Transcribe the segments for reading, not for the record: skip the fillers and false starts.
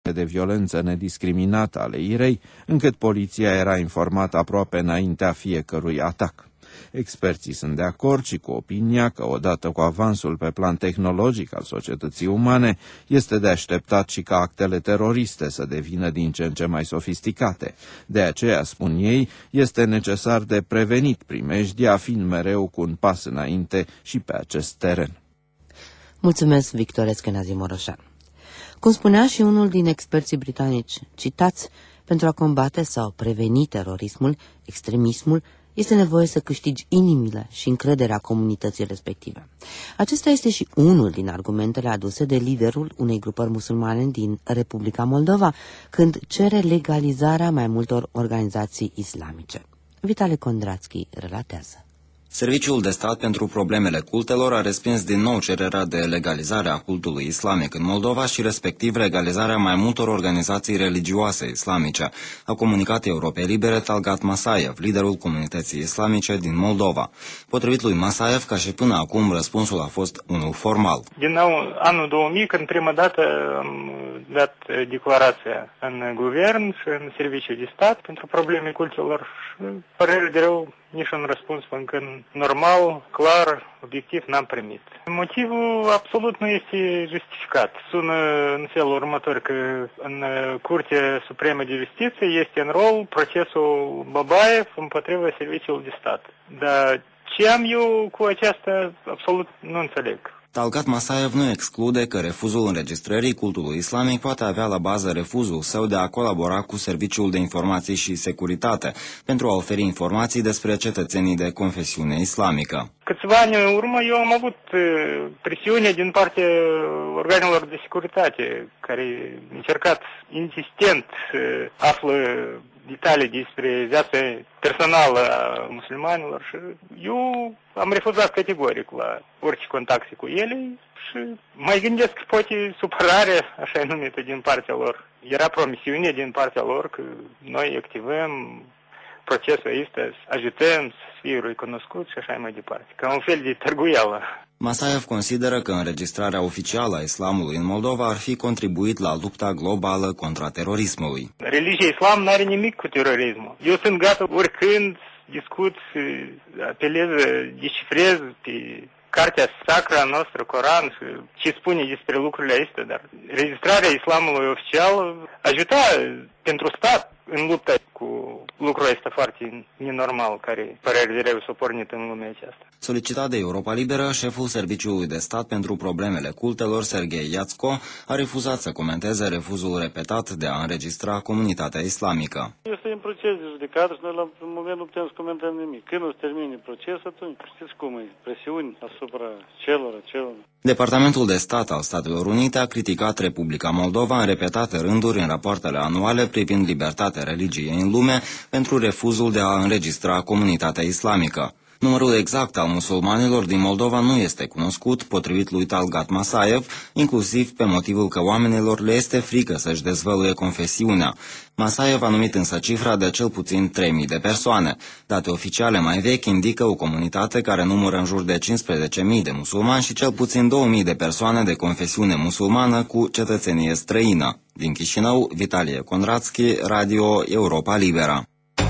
de violență nediscriminată ale IRA, încât poliția era informată aproape înaintea fiecărui atac. Experții sunt de acord și cu opinia că, odată cu avansul pe plan tehnologic al societății umane, este de așteptat și ca actele teroriste să devină din ce în ce mai sofisticate. De aceea, spun ei, este necesar de prevenit primejdia, fiind mereu cu un pas înainte și pe acest teren. Mulțumesc, Victor Eschenazi Moroșan. Cum spunea și unul din experții britanici, citați, pentru a combate sau preveni terorismul, extremismul, este nevoie să câștigi inimile și încrederea comunității respective. Acesta este și unul din argumentele aduse de liderul unei grupări musulmane din Republica Moldova, când cere legalizarea mai multor organizații islamice. Vitale Kondrațchi relatează. Serviciul de stat pentru problemele cultelor a respins din nou cererea de legalizare a cultului islamic în Moldova și respectiv legalizarea mai multor organizații religioase islamice, a comunicat Europei Libere Talgat Masaev, liderul comunității islamice din Moldova. Potrivit lui Masaev, ca și până acum, răspunsul a fost unul formal. Din nou, anul 2000, când prima dată am dat declarația în guvern și în serviciul de stat pentru probleme cultelor, părere de rău, niciun răspuns încă normal, clar, obiectiv n-am primit. Motivul absolut nu este justificat. Sună în felul următor că în Curtea Supremă de Justiție este în rol procesul Babaev împotriva serviciului de stat. Dar ce am eu cu aceasta absolut nu înțeleg. Talgat Masaev nu exclude că refuzul înregistrării cultului islamic poate avea la bază refuzul său de a colabora cu Serviciul de Informații și Securitate pentru a oferi informații despre cetățenii de confesiune islamică. Câțiva ani în urmă eu am avut presiune din partea organelor de securitate care încercat insistent să află detalii despre viața personală a musulmanilor și eu am refuzat categoric la orice contacte cu ele și mai gândesc că poate supărare, așa numită, din partea lor. Era promisiune din partea lor că noi activăm procesul ăsta, ajutăm să fie recunoscut și așa mai departe, ca un fel de târguială. Masaev consideră că înregistrarea oficială a islamului în Moldova ar fi contribuit la lupta globală contra terorismului. Religia islam nu are nimic cu terorismul. Eu sunt gata oricând discut, apelez, descifrez pe cartea sacră a noastră, Coran, și ce spune despre lucrurile astea, dar registrarea islamului oficial ajuta pentru stat în lupta cu lucrul ăsta foarte nenormal, care părere de rău s-a pornit în lumea aceasta. Solicitat de Europa Liberă, șeful Serviciului de Stat pentru Problemele Cultelor, Serghei Iațco, a refuzat să comenteze refuzul repetat de a înregistra comunitatea islamică. Este în proces de judecată și noi la moment nu putem să comentăm nimic. Când o să termine procesul, atunci știți cum e, presiuni asupra celor. Departamentul de Stat al Statelor Unite a criticat Republica Moldova în repetate rânduri în rapoartele anuale privind libertatea religiei în lume pentru refuzul de a înregistra comunitatea islamică. Numărul exact al musulmanilor din Moldova nu este cunoscut, potrivit lui Talgat Masaev, inclusiv pe motivul că oamenilor le este frică să-și dezvăluie confesiunea. Masaev a numit însă cifra de cel puțin 3.000 de persoane. Date oficiale mai vechi indică o comunitate care numără în jur de 15.000 de musulmani și cel puțin 2.000 de persoane de confesiune musulmană cu cetățenie străină. Din Chișinău, Vitalie Kondrațchi, Radio Europa Liberă.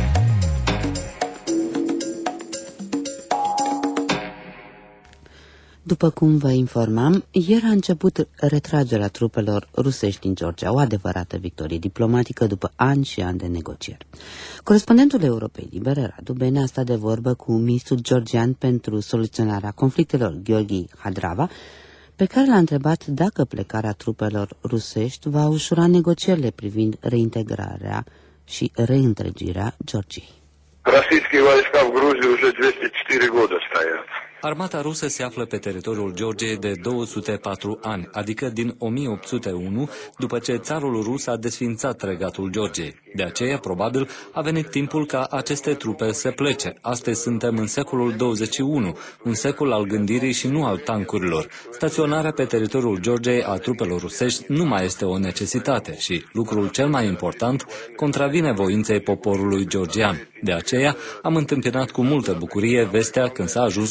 După cum vă informam, ieri a început retragerea trupelor rusești din Georgia, o adevărată victorie diplomatică după ani și ani de negocieri. Corespondentul Europei Libere, Radu Bene, a stat de vorbă cu ministrul georgian pentru soluționarea conflictelor, Gheorghi Hadrava, pe care l-a întrebat dacă plecarea trupelor rusești va ușura negocierile privind reintegrarea și reîntregirea Georgiei. Российские войска в Грузии уже 204 года стоят. Armata rusă se află pe teritoriul Georgiei de 204 ani, adică din 1801, după ce țarul rus a desființat regatul Georgiei. De aceea, probabil, a venit timpul ca aceste trupe să plece. Astăzi suntem în secolul 21, un secol al gândirii și nu al tancurilor. Staționarea pe teritoriul Georgiei a trupelor rusești nu mai este o necesitate și, lucrul cel mai important, contravine voinței poporului georgian. De aceea, am întâmpinat cu multă bucurie vestea când s-a ajuns la un acord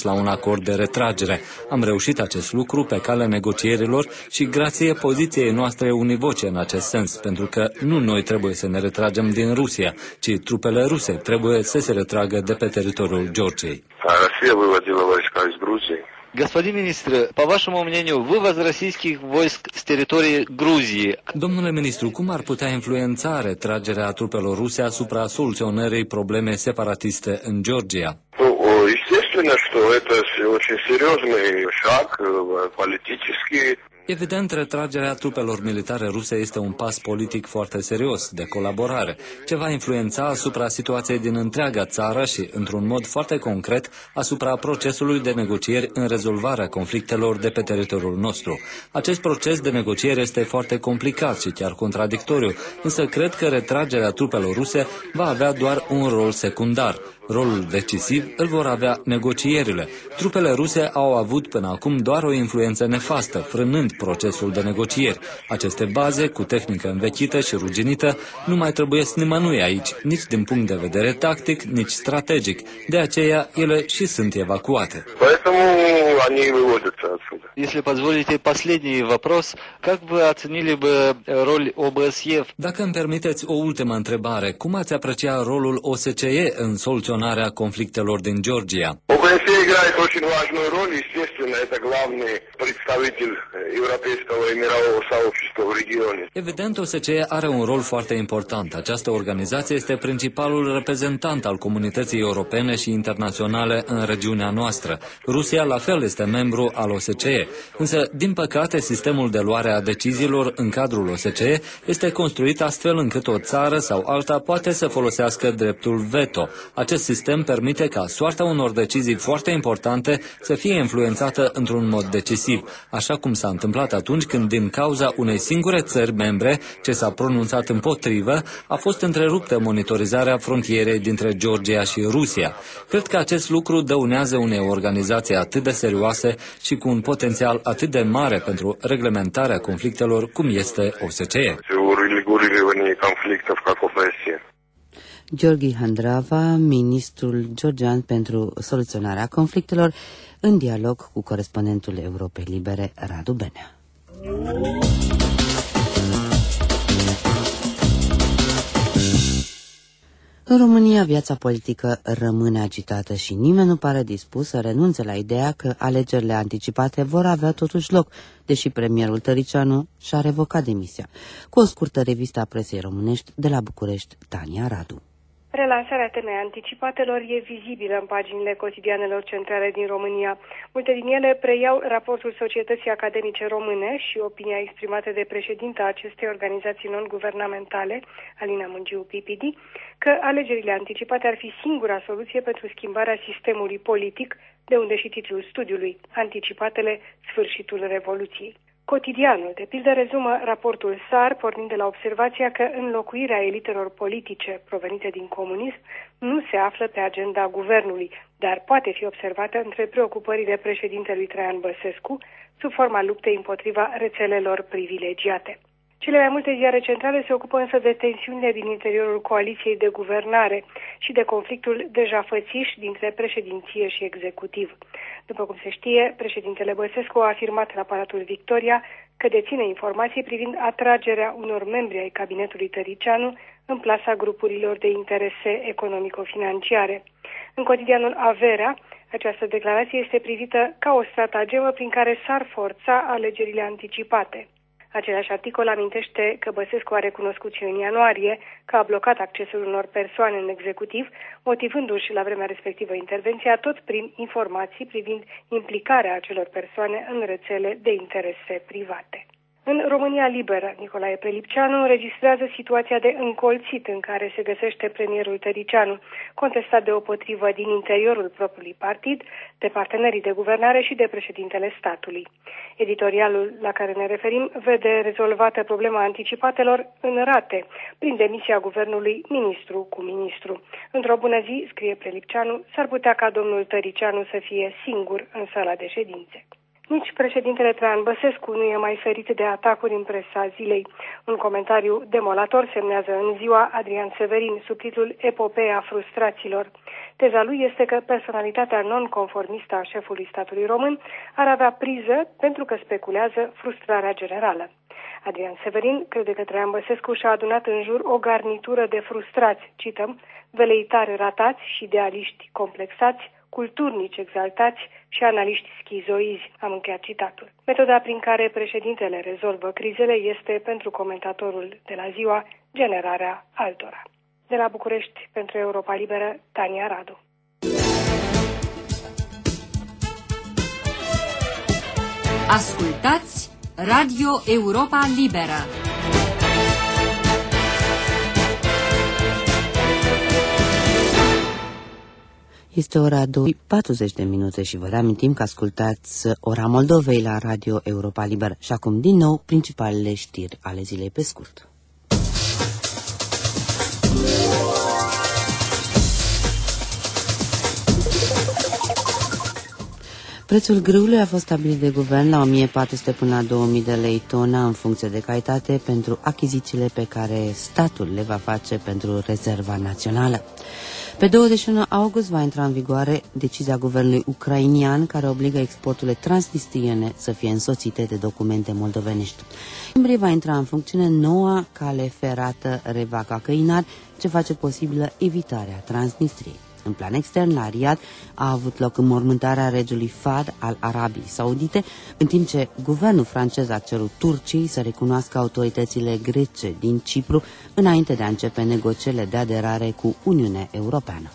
acord de retragere. Am reușit acest lucru pe calea negocierilor și grație poziției noastre univoce în acest sens, pentru că nu noi trebuie să ne retragem din Rusia, ci trupele ruse trebuie să se retragă de pe teritoriul Georgiei. Россия выводила войска из Грузии. Господин министр, по вашему мнению, вывоз российских войск с территории Грузии... Domnule ministru, cum ar putea influența retragerea trupelor ruse asupra soluționării probleme separatiste în Georgia? Естественно, что это очень серьезный шаг политический. Evident, retragerea trupelor militare ruse este un pas politic foarte serios, de colaborare, ce va influența asupra situației din întreaga țară și, într-un mod foarte concret, asupra procesului de negocieri în rezolvarea conflictelor de pe teritoriul nostru. Acest proces de negocieri este foarte complicat și chiar contradictoriu, însă cred că retragerea trupelor ruse va avea doar un rol secundar. Rolul decisiv îl vor avea negocierile. Trupele ruse au avut până acum doar o influență nefastă, frânând procesul de negocieri. Aceste baze, cu tehnică învechită și ruginită, nu mai trebuie nimănui aici, nici din punct de vedere tactic, nici strategic. De aceea, ele și sunt evacuate. Если позволите последний вопрос, как вы оценили бы роль ОБСЕ? Dacă îmi permiteți o ultimă întrebare, cum ați aprecia rolul OSCE în soluționarea conflictelor din Georgia? ОБСЕ играет очень важную роль, естественно, это главный представитель европейского и мирового сообщества в регионе. Evident, OSCE are un rol foarte important. Această organizație este principalul reprezentant al comunității europene și internaționale în regiunea noastră. Rusia, la fel, este membru al OSCE. Însă, din păcate, sistemul de luare a deciziilor în cadrul OSCE este construit astfel încât o țară sau alta poate să folosească dreptul veto. Acest sistem permite ca soarta unor decizii foarte importante să fie influențată într-un mod decisiv, așa cum s-a întâmplat atunci când, din cauza unei singure țări membre ce s-a pronunțat împotrivă, a fost întreruptă monitorizarea frontierei dintre Georgia și Rusia. Cred că acest lucru dăunează unei organizații atât de serioase și cu un potențial atât de mare pentru reglementarea conflictelor cum este OSCE. Gheorghe Handrava, ministrul georgian pentru soluționarea conflictelor, în dialog cu corespondentul Europei Libere, Radu Benea. În România, viața politică rămâne agitată și nimeni nu pare dispus să renunțe la ideea că alegerile anticipate vor avea totuși loc, deși premierul Tăricianu și-a revocat demisia. Cu o scurtă revistă a presei românești de la București, Tania Radu. Relansarea temei anticipatelor e vizibilă în paginile cotidianelor centrale din România. Multe din ele preiau raportul Societății Academice Române și opinia exprimată de președinta acestei organizații non-guvernamentale, Alina Mungiu PPD, că alegerile anticipate ar fi singura soluție pentru schimbarea sistemului politic, de unde și titlul studiului, Anticipatele, sfârșitul Revoluției. Cotidianul, de pildă, rezumă raportul SAR, pornind de la observația că înlocuirea elitelor politice provenite din comunism nu se află pe agenda guvernului, dar poate fi observată între preocupările președintelui Traian Băsescu sub forma luptei împotriva rețelelor privilegiate. Cele mai multe ziare centrale se ocupă însă de tensiunile din interiorul coaliției de guvernare și de conflictul deja fățiș dintre președinție și executiv. După cum se știe, președintele Băsescu a afirmat în aparatul Victoria că deține informații privind atragerea unor membri ai cabinetului Tăricianu în plasa grupurilor de interese economico-financiare. În cotidianul Averea, această declarație este privită ca o stratagemă prin care s-ar forța alegerile anticipate. Același articol amintește că Băsescu a recunoscut și în ianuarie că a blocat accesul unor persoane în executiv, motivându-și la vremea respectivă intervenția tot prin informații privind implicarea acelor persoane în rețele de interese private. În România Liberă, Nicolae Prelipceanu înregistrează situația de încolțit în care se găsește premierul Tăricianu, contestat deopotrivă din interiorul propriului partid, de partenerii de guvernare și de președintele statului. Editorialul la care ne referim vede rezolvată problema anticipatelor în rate, prin demisia guvernului ministru cu ministru. Într-o bună zi, scrie Prelipceanu, s-ar putea ca domnul Tăricianu să fie singur în sala de ședințe. Nici președintele Traian Băsescu nu e mai ferit de atacuri în presa zilei. Un comentariu demolator semnează în Ziua Adrian Severin, sub titlul Epopeea frustraților. Teza lui este că personalitatea non-conformistă a șefului statului român ar avea priză pentru că speculează frustrarea generală. Adrian Severin crede că Traian Băsescu și-a adunat în jur o garnitură de frustrați, cităm, veleitari ratați și idealiști complexați, culturnici exaltați și analiști schizoizi, am încheiat citatul. Metoda prin care președintele rezolvă crizele este, pentru comentatorul de la Ziua, generarea altora. De la București, pentru Europa Liberă, Tania Radu. Ascultați Radio Europa Liberă. Este ora 2:40 și vă reamintim că ascultați Ora Moldovei la Radio Europa Liberă. Și acum, din nou, principalele știri ale zilei pe scurt. Prețul grâului a fost stabilit de guvern la 1400 până la 2000 de lei tona în funcție de calitate pentru achizițiile pe care statul le va face pentru rezerva națională. Pe 21 august va intra în vigoare decizia guvernului ucrainian care obligă exporturile transnistriene să fie însoțite de documente moldovenești. În noiembrie va intra în funcțiune noua cale ferată Revaca-Căinari, ce face posibilă evitarea Transnistriei. În plan extern, la Riad a avut loc înmormântarea regelui Fahd al Arabiei Saudite, în timp ce guvernul francez a cerut Turciei să recunoască autoritățile grece din Cipru înainte de a începe negocierile de aderare cu Uniunea Europeană.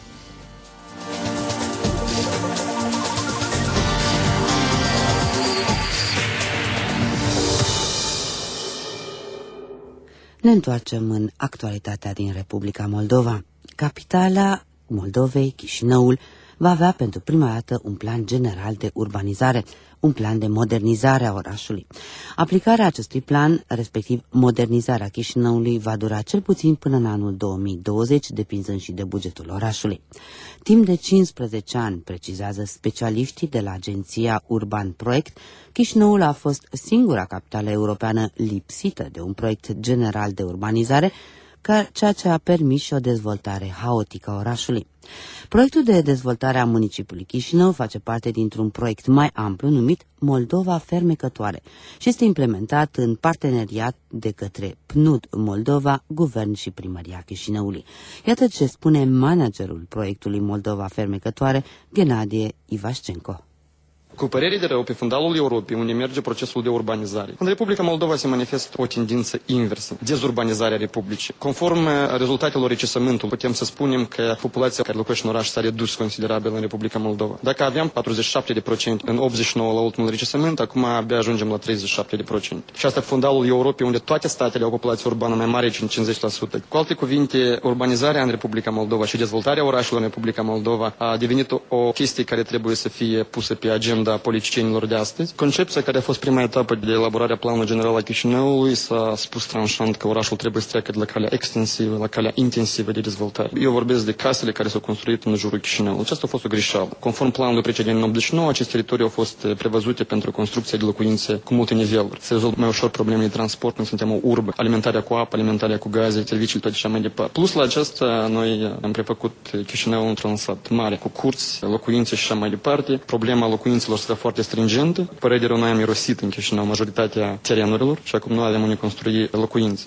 Ne întoarcem în actualitatea din Republica Moldova. Capitala Moldovei, Chișinăul, va avea pentru prima dată un plan general de urbanizare, un plan de modernizare a orașului. Aplicarea acestui plan, respectiv modernizarea Chișinăului, va dura cel puțin până în anul 2020, depinzând și de bugetul orașului. Timp de 15 ani, precizează specialiștii de la agenția Urban Proiect, Chișinăul a fost singura capitală europeană lipsită de un proiect general de urbanizare, ceea ce a permis și o dezvoltare haotică a orașului. Proiectul de dezvoltare a municipiului Chișinău face parte dintr-un proiect mai amplu numit Moldova Fermecătoare și este implementat în parteneriat de către PNUD Moldova, Guvern și Primăria Chișinăului. Iată ce spune managerul proiectului Moldova Fermecătoare, Ghenadie Ivașcenco. Cu părere de rău, pe fundalul Europei, unde merge procesul de urbanizare, în Republica Moldova se manifestă o tendință inversă, dezurbanizarea Republicii. Conform rezultatelor recensământului, putem să spunem că populația care locuiește în oraș s-a redus considerabil în Republica Moldova. Dacă aveam 47% în 89 la ultimul recensământ, acum abia ajungem la 37%. Și asta fundalul Europei, unde toate statele au populație urbană mai mare de 50%. Cu alte cuvinte, urbanizarea în Republica Moldova și dezvoltarea orașelor în Republica Moldova a devenit o chestie care trebuie să fie pusă pe agenda politicienilor de astăzi. Concepția care a fost prima etapă de elaborare a planului general a Chișinăului s-a spus tranșant că orașul trebuie să treacă de la calea extensivă la calea intensivă de dezvoltare. Eu vorbesc de casele care s-au construit în jurul Chișinăului. Aceasta a fost o greșeală. Conform planului precedent în 89, aceste teritorii au fost prevăzute pentru construcția de locuințe cu multe niveluri. Se rezolvă mai ușor problemele de transport, când suntem o urbă, alimentarea cu apă, alimentarea cu gaze, serviciile, toate așa mai departe. Plus la aceasta, noi am prefăcut Chișinăul într-un sat mare, cu curți, locuințe și așa mai departe. Problema locuințelor este foarte stringentă. Părere de rău, noi am irosit în Chișinău majoritatea terenurilor și acum nu avem unde construi locuințe.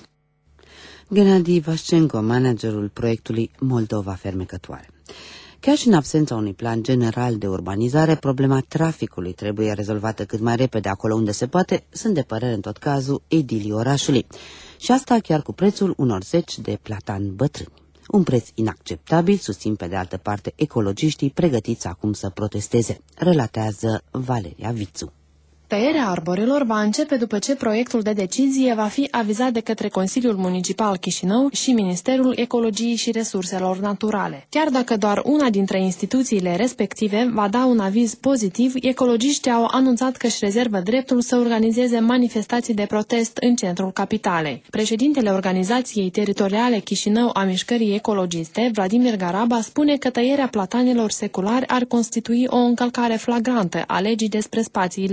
Gennady Ivașcenco, managerul proiectului Moldova Fermecătoare. Chiar și în absența unui plan general de urbanizare, problema traficului trebuie rezolvată cât mai repede acolo unde se poate, sunt de părere în tot cazul edilii orașului. Și asta chiar cu prețul unor zeci de platani bătrâni. Un preț inacceptabil, susțin pe de altă parte ecologiștii pregătiți acum să protesteze, relatează Valeria Vițu. Tăierea arborilor va începe după ce proiectul de decizie va fi avizat de către Consiliul Municipal Chișinău și Ministerul Ecologiei și Resurselor Naturale. Chiar dacă doar una dintre instituțiile respective va da un aviz pozitiv, ecologiștii au anunțat că își rezervă dreptul să organizeze manifestații de protest în centrul capitalei. Președintele Organizației Teritoriale Chișinău a Mișcării Ecologiste, Vladimir Garaba, spune că tăierea platanilor seculari ar constitui o încălcare flagrantă a legii despre spațiile verzi.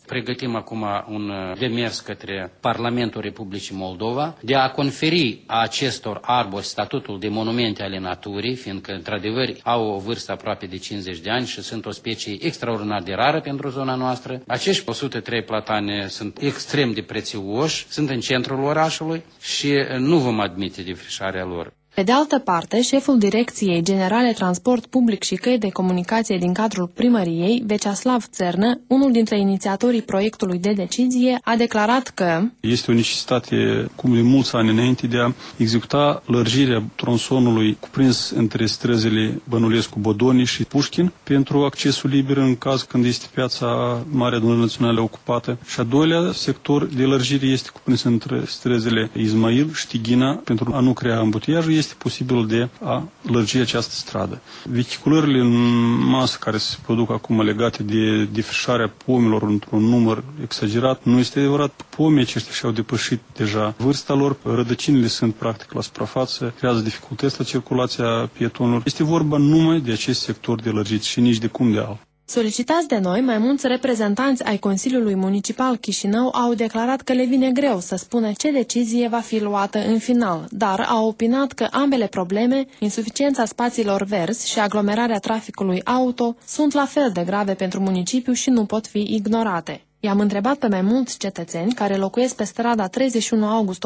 Pregătim acum un demers către Parlamentul Republicii Moldova de a conferi acestor arbori statutul de monumente ale naturii, fiindcă, într-adevăr, au o vârstă aproape de 50 de ani și sunt o specie extraordinar de rară pentru zona noastră. Acești 103 platane sunt extrem de prețioși, sunt în centrul orașului și nu vom admite defrișarea lor. Pe de altă parte, șeful Direcției Generale Transport Public și Căi de Comunicație din cadrul primăriei, Veceslav Țernă, unul dintre inițiatorii proiectului de decizie, a declarat că este o necesitate, cum de mulți ani înainte, de a executa lărgirea tronsonului cuprins între străzile Bănulescu-Bodoni și Pușkin pentru accesul liber în caz când este piața Marea Adunare Națională ocupată. Și a doilea sector de lărgire este cuprins între străzile Izmail și Tighina pentru a nu crea ambutiaj. Este posibil de a lărgi această stradă. Vehiculările în masă care se produc acum legate de defrișarea pomilor într-un număr exagerat, nu este adevărat. Pomii aceștia și-au depășit deja vârsta lor, rădăcinile sunt practic la suprafață, creează dificultăți la circulația pietonilor. Este vorba numai de acest sector de lărgit și nici de cum de alt. Solicitați de noi, mai mulți reprezentanți ai Consiliului Municipal Chișinău au declarat că le vine greu să spună ce decizie va fi luată în final, dar au opinat că ambele probleme, insuficiența spațiilor verzi și aglomerarea traficului auto, sunt la fel de grave pentru municipiu și nu pot fi ignorate. I-am întrebat pe mai mulți cetățeni care locuiesc pe strada 31 august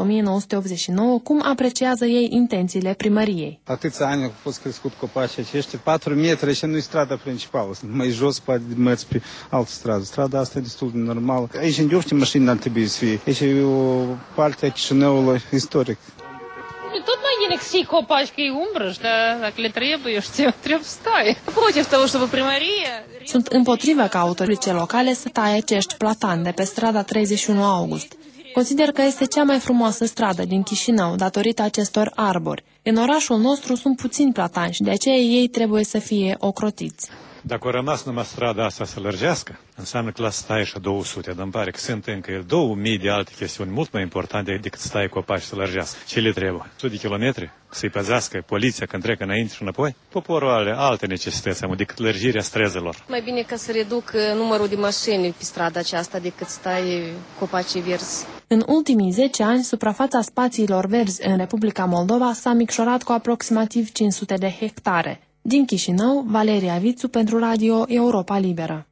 1989 cum apreciază ei intențiile primăriei. Atâția ani au fost crescut copacii aceștia, 4 metri și nu-i strada principală, sunt mai jos, poate mergi pe altă stradă. Strada asta e destul de normală. Aici în Diofti mașini n-ar trebui să fie. Aici e o parte a Chișinăului istoric. Tot mai bine să fie copaci, că e umbră, și dacă le trebuie, trebuie să stai. Против того, чтобы primărie... Sunt împotriva ca autoritățile locale să taie acești platani de pe strada 31 august. Consider că este cea mai frumoasă stradă din Chișinău, datorită acestor arbori. În orașul nostru sunt puțini platani și de aceea ei trebuie să fie ocrotiți. Dacă a rămas numai strada asta să lărgească, înseamnă că la stai și 200, dar îmi pare că sunt încă 2000 de alte chestiuni mult mai importante decât stai copaci să lărgească. Ce le trebuie? 100 de kilometri? Să-i păzească poliția când trec înainte și înapoi? Poporul are alte necesități decât lărgirea străzelor. Mai bine ca să reduc numărul de mașini pe strada aceasta decât stai copacii verzi. În ultimii 10 ani, suprafața spațiilor verzi în Republica Moldova s-a micșorat cu aproximativ 500 de hectare. Din Chișinău, Valeria Vițu pentru Radio Europa Liberă.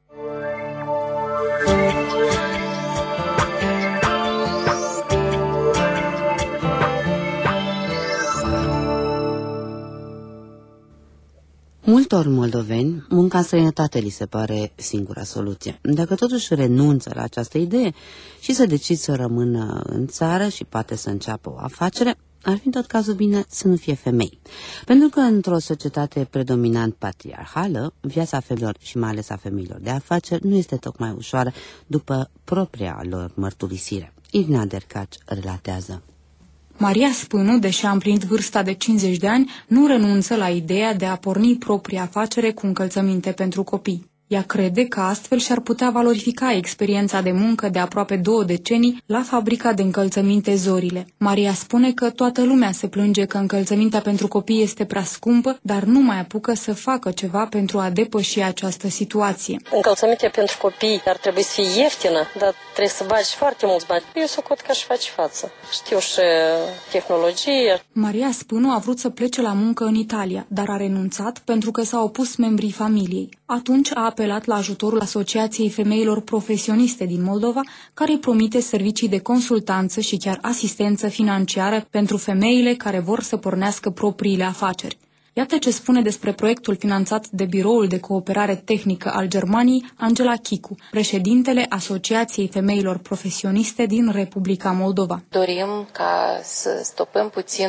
Multor moldoveni, munca în străinătate li se pare singura soluție. Dacă totuși renunță la această idee și se decid să rămână în țară și poate să înceapă o afacere, ar fi în tot cazul bine să nu fie femei. Pentru că într-o societate predominant patriarhală, viața femeilor și mai ales a femeilor de afaceri nu este tocmai ușoară după propria lor mărturisire. Irina Dercaci relatează. Maria Spânu, deși a împlinit vârsta de 50 de ani, nu renunță la ideea de a porni propria afacere cu încălțăminte pentru copii. Ea crede că astfel și-ar putea valorifica experiența de muncă de aproape 2 decenii la fabrica de încălțăminte Zorile. Maria spune că toată lumea se plânge că încălțămintea pentru copii este prea scumpă, dar nu mai apucă să facă ceva pentru a depăși această situație. Încălțămintea pentru copii ar trebui să fie ieftină, dar trebuie să bagi foarte mulți bani. Eu socot că aș face față. Știu și tehnologie. Maria Spânu a vrut să plece la muncă în Italia, dar a renunțat pentru că s-au opus membrii familiei. Atunci a apelat la ajutorul Asociației Femeilor Profesioniste din Moldova, care îi promite servicii de consultanță și chiar asistență financiară pentru femeile care vor să pornească propriile afaceri. Iată ce spune despre proiectul finanțat de Biroul de Cooperare Tehnică al Germaniei, Angela Chicu, președintele Asociației Femeilor Profesioniste din Republica Moldova. Dorim ca să stopăm puțin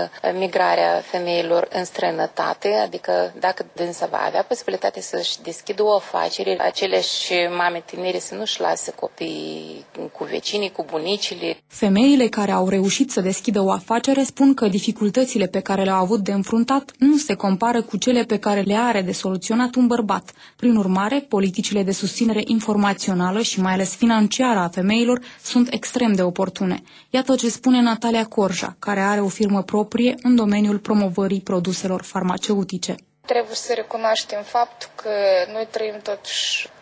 migrarea femeilor în străinătate, adică dacă dânsa va avea posibilitatea să-și deschidă o afacere, aceleași mame tinere să nu-și lasă copiii cu vecinii, cu bunicile. Femeile care au reușit să deschidă o afacere spun că dificultățile pe care le-au avut de înfruntat nu se compară cu cele pe care le are de soluționat un bărbat. Prin urmare, politicile de susținere informațională și mai ales financiară a femeilor sunt extrem de oportune. Iată ce spune Natalia Corja, care are o firmă proprie în domeniul promovării produselor farmaceutice. Trebuie să recunoaștem faptul că noi trăim totuși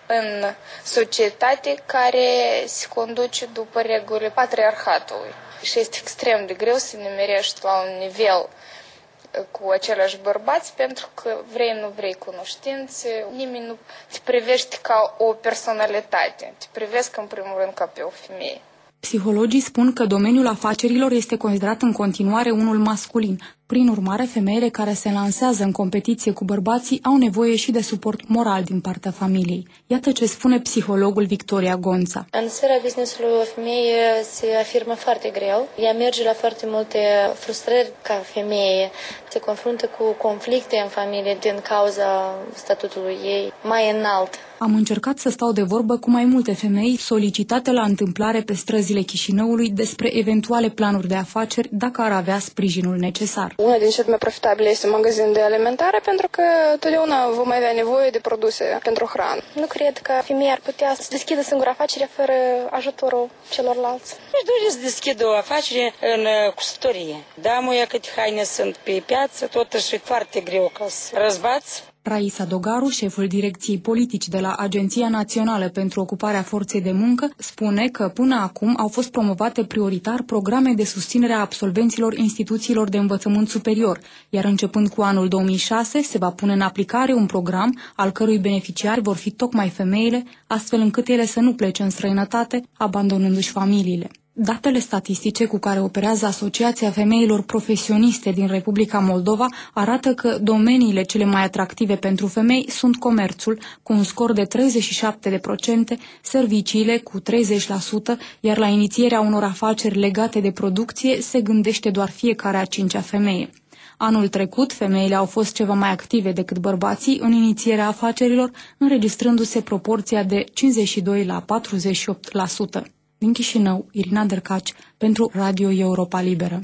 în societate care se conduce după regulile patriarhatului. Și este extrem de greu să nimerești la un nivel cu același bărbați, pentru că vrei, nu vrei cunoștințe, nimeni nu te privește ca o personalitate, te privesc în primul rând ca pe o femeie. Psihologii spun că domeniul afacerilor este considerat în continuare unul masculin. Prin urmare, femeile care se lansează în competiție cu bărbații au nevoie și de suport moral din partea familiei. Iată ce spune psihologul Victoria Gonța. În sfera business-ului o femeie se afirmă foarte greu. Ea merge la foarte multe frustrări ca femeie. Se confruntă cu conflicte în familie din cauza statutului ei mai înalt. Am încercat să stau de vorbă cu mai multe femei solicitate la întâmplare pe străzile Chișinăului despre eventuale planuri de afaceri dacă ar avea sprijinul necesar. Una din cele mai profitabile este magazin de alimentare, pentru că totdeauna vom avea nevoie de produse pentru hrană. Nu cred că femeia ar putea să deschidă singură afacere fără ajutorul celorlalți. Își dorește să deschidă o afacere în cusătorie. Da, muia câte haine sunt pe piață, totuși e foarte greu ca să răzbați. Raisa Dogaru, șeful direcției politici de la Agenția Națională pentru Ocuparea Forței de Muncă, spune că până acum au fost promovate prioritar programe de susținere a absolvenților instituțiilor de învățământ superior, iar începând cu anul 2006 se va pune în aplicare un program al cărui beneficiari vor fi tocmai femeile, astfel încât ele să nu plece în străinătate, abandonându-și familiile. Datele statistice cu care operează Asociația Femeilor Profesioniste din Republica Moldova arată că domeniile cele mai atractive pentru femei sunt comerțul, cu un scor de 37%, serviciile cu 30%, iar la inițierea unor afaceri legate de producție se gândește doar fiecare a cincea femeie. Anul trecut, femeile au fost ceva mai active decât bărbații în inițierea afacerilor, înregistrându-se proporția de 52 la 48%. Din Chișinău, Irina Dercaci, pentru Radio Europa Liberă.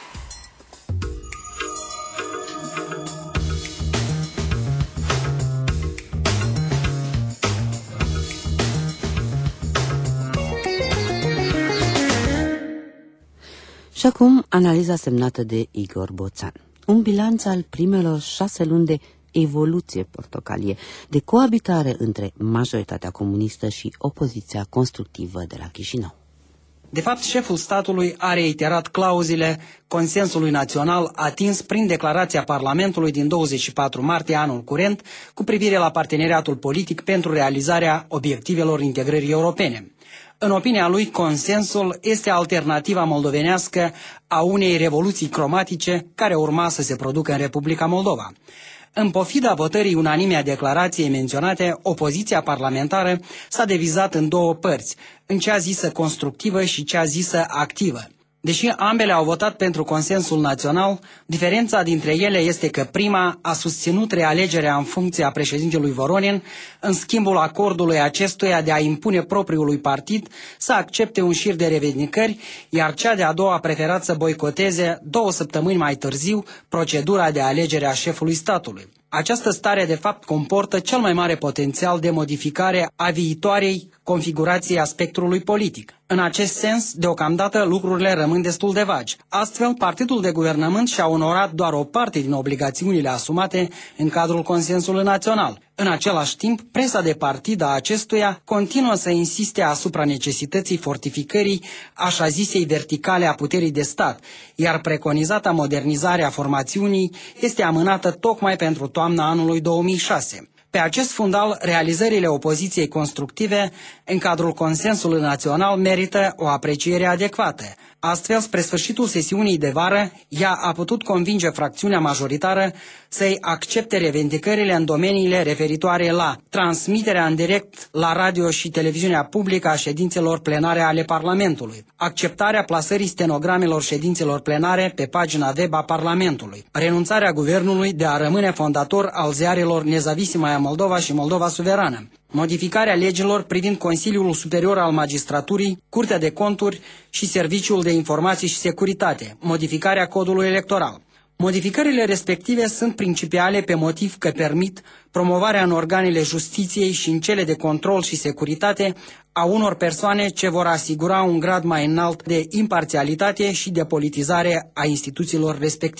Și acum, analiza semnată de Igor Boțan. Un bilanț al primelor 6 luni de evoluție portocalie, de coabitare între majoritatea comunistă și opoziția constructivă de la Chișinău. De fapt, șeful statului a reiterat clauzele consensului național atins prin declarația Parlamentului din 24 martie anul curent cu privire la parteneriatul politic pentru realizarea obiectivelor integrării europene. În opinia lui, consensul este alternativa moldovenească a unei revoluții cromatice care urma să se producă în Republica Moldova. În pofida votării unanime a declarației menționate, opoziția parlamentară s-a divizat în două părți, în cea zisă constructivă și cea zisă activă. Deși ambele au votat pentru consensul național, diferența dintre ele este că prima a susținut realegerea în funcție a președintelui Voronin, în schimbul acordului acestuia de a impune propriului partid să accepte un șir de revendicări, iar cea de-a doua a preferat să boicoteze 2 săptămâni mai târziu procedura de alegere a șefului statului. Această stare de fapt comportă cel mai mare potențial de modificare a viitoarei configurației a spectrului politic. În acest sens, deocamdată lucrurile rămân destul de vagi. Astfel, partidul de guvernământ și-a onorat doar o parte din obligațiunile asumate în cadrul consensului național. În același timp, presa de partid a acestuia continuă să insiste asupra necesității fortificării așa zisei verticale a puterii de stat, iar preconizata modernizare a formațiunii este amânată tocmai pentru toamna anului 2006. Pe acest fundal, realizările opoziției constructive în cadrul consensului național merită o apreciere adecvată. Astfel, spre sfârșitul sesiunii de vară, ea a putut convinge fracțiunea majoritară să-i accepte revendicările în domeniile referitoare la transmiterea în direct la radio și televiziunea publică a ședințelor plenare ale Parlamentului, acceptarea plasării stenogramelor ședințelor plenare pe pagina web a Parlamentului, renunțarea guvernului de a rămâne fondator al ziarelor Nezavisima Moldova și Moldova Suverană, modificarea legilor privind Consiliul Superior al Magistraturii, Curtea de Conturi și Serviciul de Informații și Securitate, modificarea codului electoral. Modificările respective sunt principiale pe motiv că permit promovarea în organele justiției și în cele de control și securitate a unor persoane ce vor asigura un grad mai înalt de imparțialitate și de politizare a instituțiilor respective.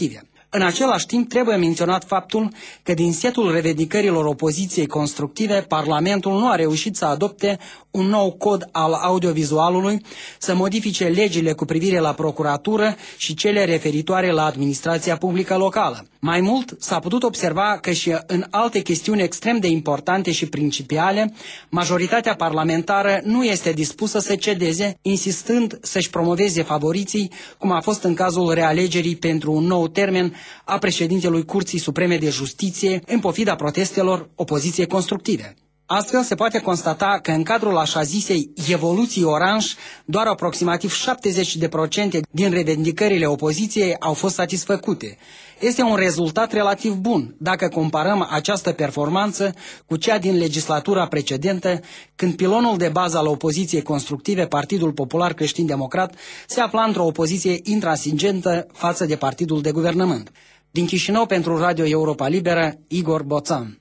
În același timp, trebuie menționat faptul că din setul revendicărilor opoziției constructive, Parlamentul nu a reușit să adopte un nou cod al audiovizualului, să modifice legile cu privire la procuratură și cele referitoare la administrația publică locală. Mai mult, s-a putut observa că și în alte chestiuni extrem de importante și principiale, majoritatea parlamentară nu este dispusă să cedeze, insistând să-și promoveze favoriții, cum a fost în cazul realegerii pentru un nou termen a președintelui Curții Supreme de Justiție, în pofida protestelor opoziției constructive. Astfel, se poate constata că în cadrul așa zisei evoluții oranj, doar aproximativ 70% din revendicările opoziției au fost satisfăcute. Este un rezultat relativ bun dacă comparăm această performanță cu cea din legislatura precedentă, când pilonul de bază al opoziției constructive, Partidul Popular Creștin-Democrat, se afla într-o opoziție intransigentă față de partidul de guvernământ. Din Chișinău, pentru Radio Europa Liberă, Igor Boțan.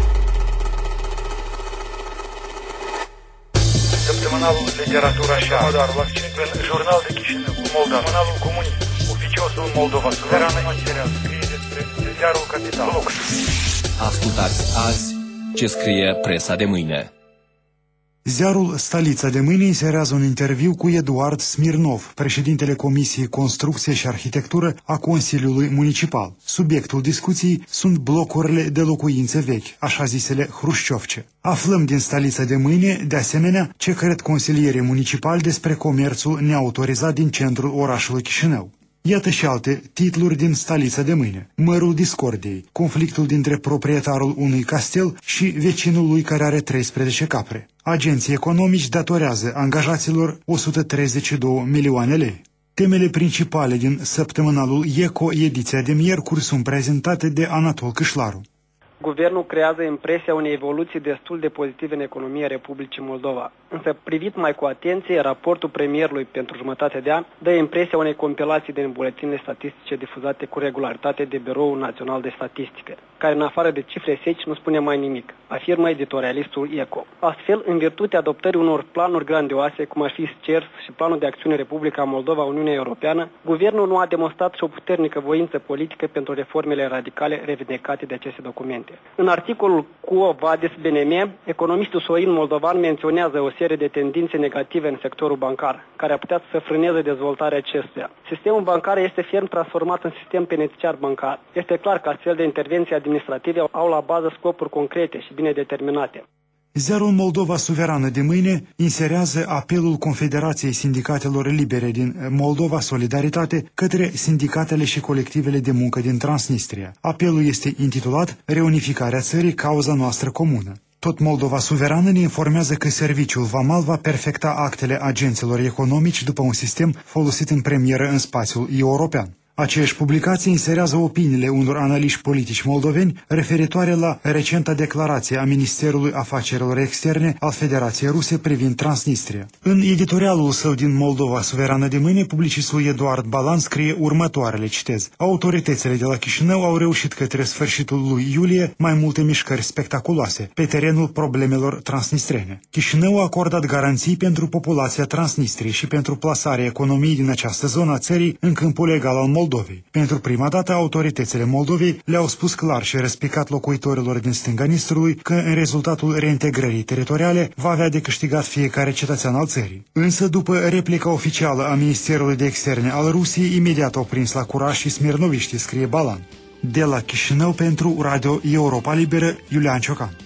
Săptămânalul Literatura și Artă, în Jurnal de Chișinău, Moldova, Săptămânalul Comunist, Oficiosul Moldova, Suverană Material, scrie despre Ziarul Capital. Ascultați azi ce scrie presa de mâine. Ziarul Stalița de mâine inserează un interviu cu Eduard Smirnov, președintele Comisiei Construcție și Arhitectură a Consiliului Municipal. Subiectul discuției sunt blocurile de locuințe vechi, așa zisele hrușciovce. Aflăm din Stalița de mâine, de asemenea, ce cred consilierii municipali despre comerțul neautorizat din centrul orașului Chișinău. Iată și alte titluri din Stalița de mâine. Mărul discordiei, conflictul dintre proprietarul unui castel și vecinul lui care are 13 capre. Agenții economici datorează angajaților 132 milioane lei. Temele principale din săptămânalul ECO, ediția de miercuri, sunt prezentate de Anatol Câșlaru. Guvernul creează impresia unei evoluții destul de pozitive în economia Republicii Moldova. Însă, privit mai cu atenție, raportul premierului pentru jumătate de an dă impresia unei compilații din buletinele statistice difuzate cu regularitate de Biroul Național de Statistică, care în afară de cifre seci nu spune mai nimic, afirmă editorialistul ECO. Astfel, în virtutea adoptării unor planuri grandioase, cum ar fi CERS și Planul de Acțiune Republica Moldova-Uniunea Europeană, guvernul nu a demonstrat și o puternică voință politică pentru reformele radicale revendicate de aceste documente. În articolul Quo Vadis BNM, economistul Sorin Moldovan menționează o serie de tendințe negative în sectorul bancar, care ar putea să frâneze dezvoltarea acestuia. Sistemul bancar este ferm transformat în sistem penitenciar bancar. Este clar că astfel de intervenții administrative au la bază scopuri concrete și bine determinate. Ziarul Moldova Suverană de mâine inserează apelul Confederației Sindicatelor Libere din Moldova Solidaritate către sindicatele și colectivele de muncă din Transnistria. Apelul este intitulat Reunificarea țării, cauza noastră comună. Tot Moldova Suverană ne informează că serviciul vamal va perfecta actele agenților economici după un sistem folosit în premieră în spațiul european. Aceeași publicație inserează opiniile unor analiști politici moldoveni referitoare la recenta declarație a Ministerului Afacerilor Externe al Federației Ruse privind Transnistria. În editorialul său din Moldova Suverană de mâine, publicistul Eduard Balan scrie următoarele, citez: autoritățile de la Chișinău au reușit către sfârșitul lui iulie mai multe mișcări spectaculoase pe terenul problemelor transnistrene. Chișinău a acordat garanții pentru populația Transnistriei și pentru plasarea economiei din această zonă a țării în câmpul legal al Moldovei. Pentru prima dată, autoritățile Moldovei le-au spus clar și răspicat locuitorilor din stânga Nistrului că în rezultatul reintegrării teritoriale va avea de câștigat fiecare cetățean al țării. Însă, după replica oficială a Ministerului de Externe al Rusiei, imediat au prins la curaj și smirnoviștii, scrie Balan. De la Chișinău, pentru Radio Europa Liberă, Iulian Ciocan.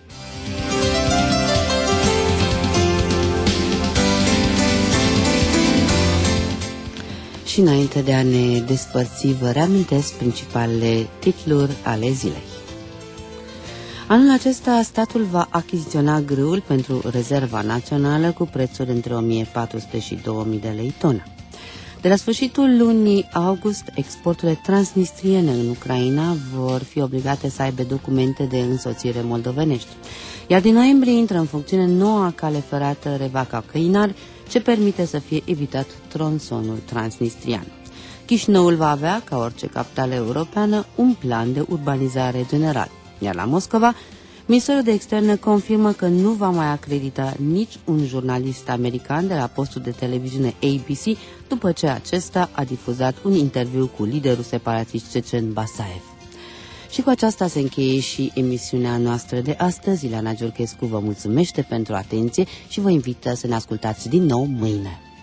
Și înainte de a ne despărți, vă reamintesc principalele titluri ale zilei. Anul acesta, statul va achiziționa grâul pentru rezerva națională cu prețuri între 1400 și 2000 de lei tonă. De la sfârșitul lunii august, exporturile transnistriene în Ucraina vor fi obligate să aibă documente de însoțire moldovenești. Iar din noiembrie intră în funcțiune noua cale ferată Revaca-Căinar, ce permite să fie evitat tronsonul transnistrian. Chișinăul va avea, ca orice capitală europeană, un plan de urbanizare general, iar la Moscova, Ministerul de Externe confirmă că nu va mai acredita nici un jurnalist american de la postul de televiziune ABC după ce acesta a difuzat un interviu cu liderul separatist cecen Basaev. Și cu aceasta se încheie și emisiunea noastră de astăzi. Ileana Giurchescu vă mulțumește pentru atenție și vă invită să ne ascultați din nou mâine.